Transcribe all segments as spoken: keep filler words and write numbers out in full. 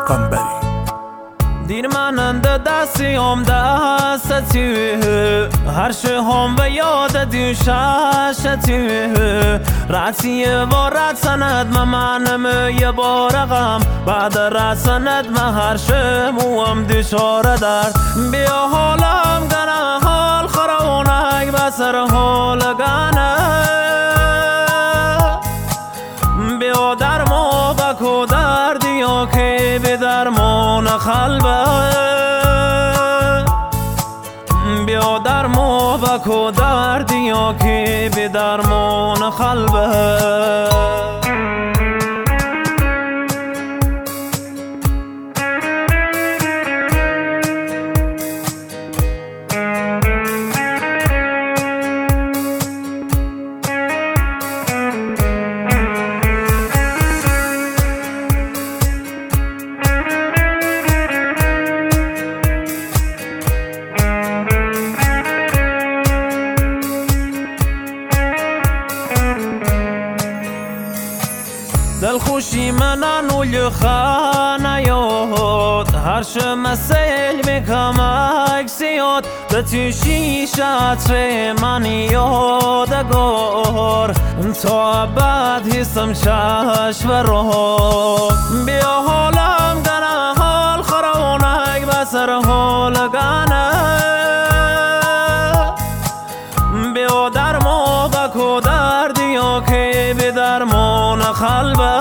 قنبری. دیر منند دستیم دستتی هرشه هم و یاد دیوششتی رعتی و رعتند ممنم یه بارقم بعد رعتند هرشه موام دیشاره در بیا حالم گنه حال خرونک بسر حال گنه بیا در ما بکو دردیا که به درمان قلبه بیا در ما بکو دردیا که به درمان قلبه. دل خوشی من نوی خانه یاد هرش مسیل میکم اکسیاد به تو شیشت من یادگار تا بعد حسم چشم را بیا حالم گنه حال خرونک بسر حال گنه بیا در ما بکو دردیا که به درمان قلبه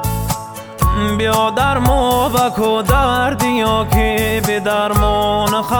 بیا در ما بکو دردیا که به درمان قلبه.